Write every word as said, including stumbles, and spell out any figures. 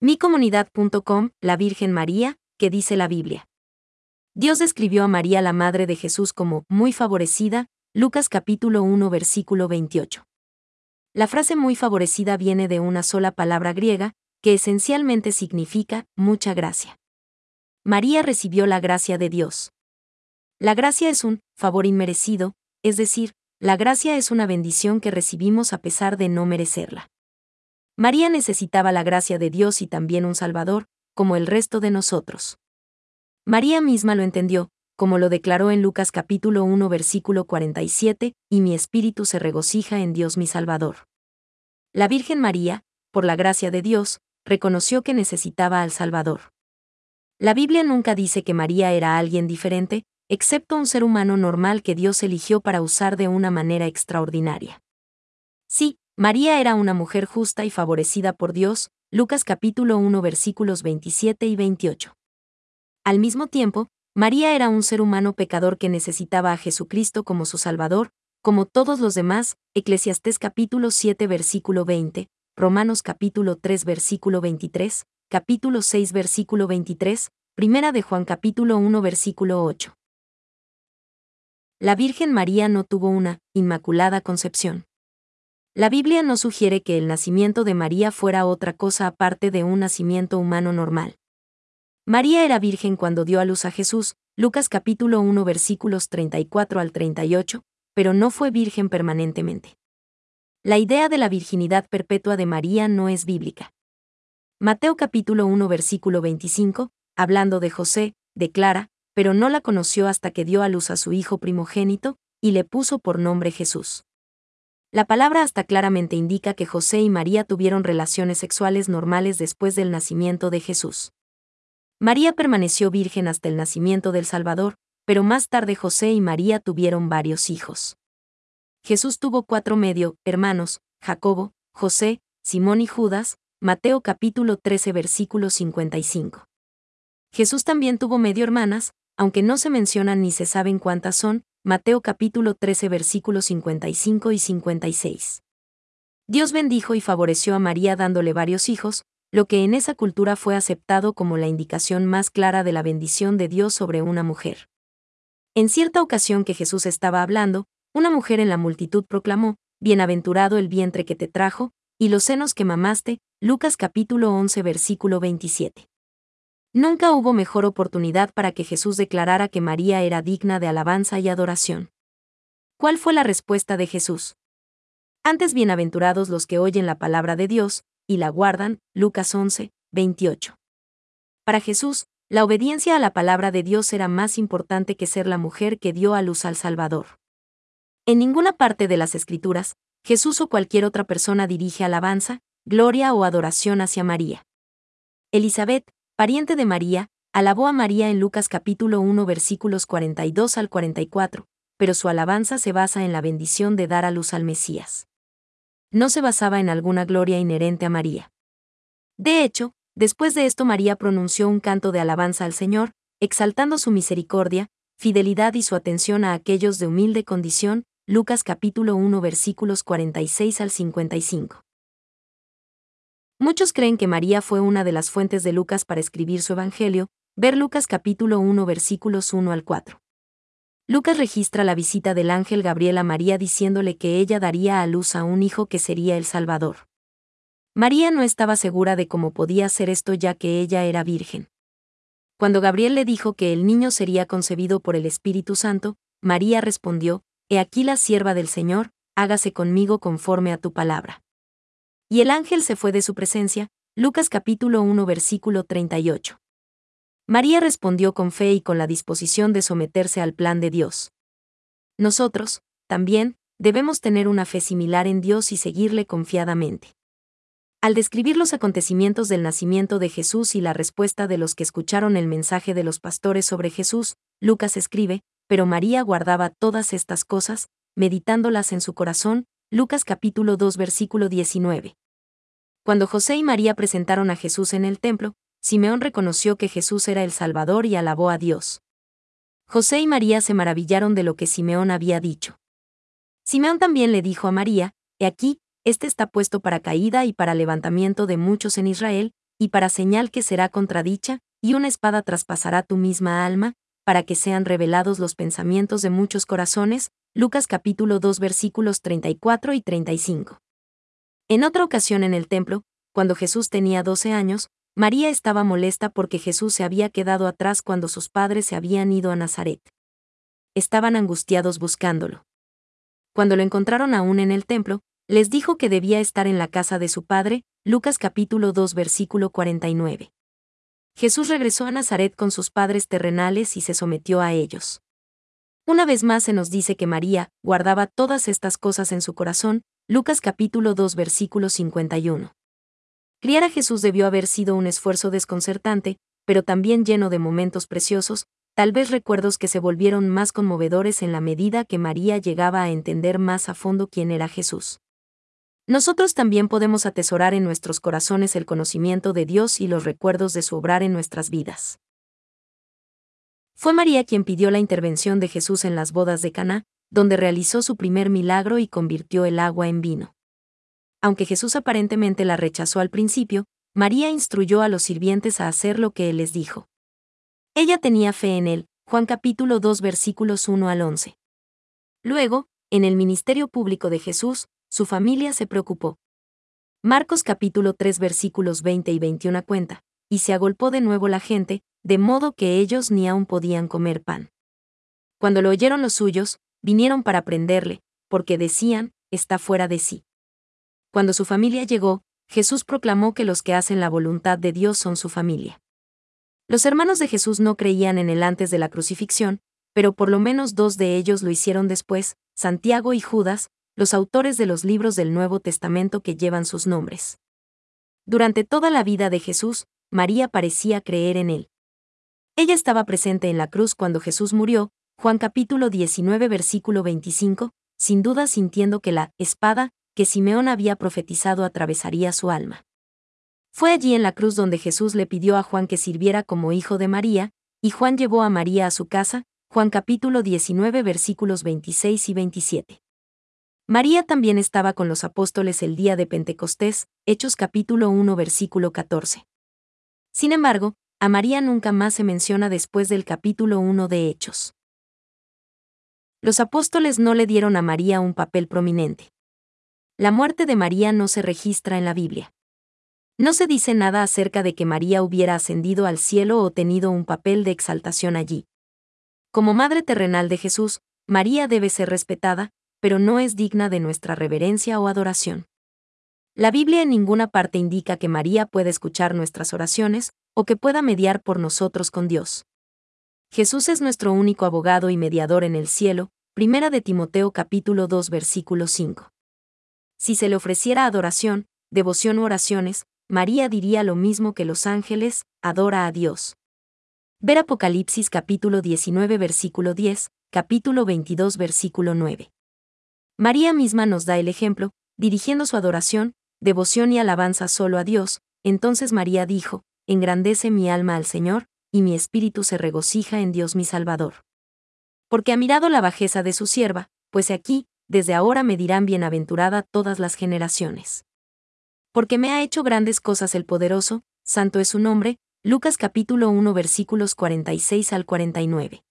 mi comunidad punto com, la Virgen María, ¿qué dice la Biblia? Dios describió a María, la madre de Jesús, como muy favorecida, Lucas capítulo uno versículo veintiocho. La frase muy favorecida viene de una sola palabra griega, que esencialmente significa mucha gracia. María recibió la gracia de Dios. La gracia es un favor inmerecido, es decir, la gracia es una bendición que recibimos a pesar de no merecerla. María necesitaba la gracia de Dios y también un Salvador, como el resto de nosotros. María misma lo entendió, como lo declaró en Lucas capítulo uno versículo cuarenta y siete, y mi espíritu se regocija en Dios mi Salvador. La Virgen María, por la gracia de Dios, reconoció que necesitaba al Salvador. La Biblia nunca dice que María era alguien diferente, excepto un ser humano normal que Dios eligió para usar de una manera extraordinaria. Sí, María era una mujer justa y favorecida por Dios, Lucas capítulo uno versículos veintisiete y veintiocho. Al mismo tiempo, María era un ser humano pecador que necesitaba a Jesucristo como su Salvador, como todos los demás, Eclesiastés capítulo siete versículo veinte, Romanos capítulo tres versículo veintitrés, capítulo seis versículo veintitrés, Primera de Juan capítulo uno versículo ocho. La Virgen María no tuvo una inmaculada concepción. La Biblia no sugiere que el nacimiento de María fuera otra cosa aparte de un nacimiento humano normal. María era virgen cuando dio a luz a Jesús, Lucas capítulo uno versículos treinta y cuatro al treinta y ocho, pero no fue virgen permanentemente. La idea de la virginidad perpetua de María no es bíblica. Mateo capítulo uno versículo veinticinco, hablando de José, declara, pero no la conoció hasta que dio a luz a su hijo primogénito, y le puso por nombre Jesús. La palabra hasta claramente indica que José y María tuvieron relaciones sexuales normales después del nacimiento de Jesús. María permaneció virgen hasta el nacimiento del Salvador, pero más tarde José y María tuvieron varios hijos. Jesús tuvo cuatro medio hermanos, Jacobo, José, Simón y Judas, Mateo capítulo trece versículo cincuenta y cinco. Jesús también tuvo medio hermanas, aunque no se mencionan ni se saben cuántas son, Mateo capítulo trece versículos cincuenta y cinco y cincuenta y seis. Dios bendijo y favoreció a María dándole varios hijos, lo que en esa cultura fue aceptado como la indicación más clara de la bendición de Dios sobre una mujer. En cierta ocasión que Jesús estaba hablando, una mujer en la multitud proclamó, «Bienaventurado el vientre que te trajo, y los senos que mamaste», Lucas capítulo once versículo veintisiete. Nunca hubo mejor oportunidad para que Jesús declarara que María era digna de alabanza y adoración. ¿Cuál fue la respuesta de Jesús? Antes bienaventurados los que oyen la palabra de Dios, y la guardan, Lucas once, veintiocho. Para Jesús, la obediencia a la palabra de Dios era más importante que ser la mujer que dio a luz al Salvador. En ninguna parte de las Escrituras, Jesús o cualquier otra persona dirige alabanza, gloria o adoración hacia María. Elizabeth, pariente de María, alabó a María en Lucas capítulo uno versículos cuarenta y dos al cuarenta y cuatro, pero su alabanza se basa en la bendición de dar a luz al Mesías. No se basaba en alguna gloria inherente a María. De hecho, después de esto María pronunció un canto de alabanza al Señor, exaltando su misericordia, fidelidad y su atención a aquellos de humilde condición, Lucas capítulo uno versículos cuarenta y seis al cincuenta y cinco. Muchos creen que María fue una de las fuentes de Lucas para escribir su evangelio, ver Lucas capítulo uno versículos uno al cuatro. Lucas registra la visita del ángel Gabriel a María diciéndole que ella daría a luz a un hijo que sería el Salvador. María no estaba segura de cómo podía hacer esto ya que ella era virgen. Cuando Gabriel le dijo que el niño sería concebido por el Espíritu Santo, María respondió, «He aquí la sierva del Señor, hágase conmigo conforme a tu palabra». Y el ángel se fue de su presencia, Lucas capítulo uno versículo treinta y ocho. María respondió con fe y con la disposición de someterse al plan de Dios. Nosotros, también, debemos tener una fe similar en Dios y seguirle confiadamente. Al describir los acontecimientos del nacimiento de Jesús y la respuesta de los que escucharon el mensaje de los pastores sobre Jesús, Lucas escribe, «Pero María guardaba todas estas cosas, meditándolas en su corazón», Lucas capítulo dos versículo diecinueve. Cuando José y María presentaron a Jesús en el templo, Simeón reconoció que Jesús era el Salvador y alabó a Dios. José y María se maravillaron de lo que Simeón había dicho. Simeón también le dijo a María, «He aquí, este está puesto para caída y para levantamiento de muchos en Israel, y para señal que será contradicha, y una espada traspasará tu misma alma, para que sean revelados los pensamientos de muchos corazones. Lucas capítulo dos versículos treinta y cuatro y treinta y cinco. En otra ocasión en el templo, cuando Jesús tenía doce años, María estaba molesta porque Jesús se había quedado atrás cuando sus padres se habían ido a Nazaret. Estaban angustiados buscándolo. Cuando lo encontraron aún en el templo, les dijo que debía estar en la casa de su padre. Lucas capítulo dos versículo cuarenta y nueve. Jesús regresó a Nazaret con sus padres terrenales y se sometió a ellos. Una vez más se nos dice que María guardaba todas estas cosas en su corazón. Lucas capítulo dos versículo cincuenta y uno. Criar a Jesús debió haber sido un esfuerzo desconcertante, pero también lleno de momentos preciosos, tal vez recuerdos que se volvieron más conmovedores en la medida que María llegaba a entender más a fondo quién era Jesús. Nosotros también podemos atesorar en nuestros corazones el conocimiento de Dios y los recuerdos de su obrar en nuestras vidas. Fue María quien pidió la intervención de Jesús en las bodas de Caná, donde realizó su primer milagro y convirtió el agua en vino. Aunque Jesús aparentemente la rechazó al principio, María instruyó a los sirvientes a hacer lo que él les dijo. Ella tenía fe en él. Juan capítulo dos versículos uno al once. Luego, en el ministerio público de Jesús, su familia se preocupó. Marcos capítulo tres versículos veinte y veintiuno cuenta, y se agolpó de nuevo la gente, de modo que ellos ni aún podían comer pan. Cuando lo oyeron los suyos, vinieron para prenderle, porque decían, está fuera de sí. Cuando su familia llegó, Jesús proclamó que los que hacen la voluntad de Dios son su familia. Los hermanos de Jesús no creían en él antes de la crucifixión, pero por lo menos dos de ellos lo hicieron después, Santiago y Judas, los autores de los libros del Nuevo Testamento que llevan sus nombres. Durante toda la vida de Jesús, María parecía creer en él. Ella estaba presente en la cruz cuando Jesús murió, Juan capítulo diecinueve versículo veinticinco, sin duda sintiendo que la espada que Simeón había profetizado atravesaría su alma. Fue allí en la cruz donde Jesús le pidió a Juan que sirviera como hijo de María, y Juan llevó a María a su casa, Juan capítulo diecinueve versículos veintiséis y veintisiete. María también estaba con los apóstoles el día de Pentecostés, Hechos capítulo uno versículo catorce. Sin embargo, a María nunca más se menciona después del capítulo uno de Hechos. Los apóstoles no le dieron a María un papel prominente. La muerte de María no se registra en la Biblia. No se dice nada acerca de que María hubiera ascendido al cielo o tenido un papel de exaltación allí. Como madre terrenal de Jesús, María debe ser respetada, pero no es digna de nuestra reverencia o adoración. La Biblia en ninguna parte indica que María pueda escuchar nuestras oraciones, o que pueda mediar por nosotros con Dios. Jesús es nuestro único abogado y mediador en el cielo, Primera de Timoteo capítulo dos versículo cinco. Si se le ofreciera adoración, devoción u oraciones, María diría lo mismo que los ángeles, adora a Dios. Ver Apocalipsis capítulo diecinueve versículo diez, capítulo veintidós versículo nueve. María misma nos da el ejemplo, dirigiendo su adoración, devoción y alabanza solo a Dios. Entonces María dijo, engrandece mi alma al Señor, y mi espíritu se regocija en Dios mi Salvador. Porque ha mirado la bajeza de su sierva, pues aquí, desde ahora me dirán bienaventurada todas las generaciones. Porque me ha hecho grandes cosas el poderoso, santo es su nombre. Lucas capítulo uno versículos cuarenta y seis al cuarenta y nueve.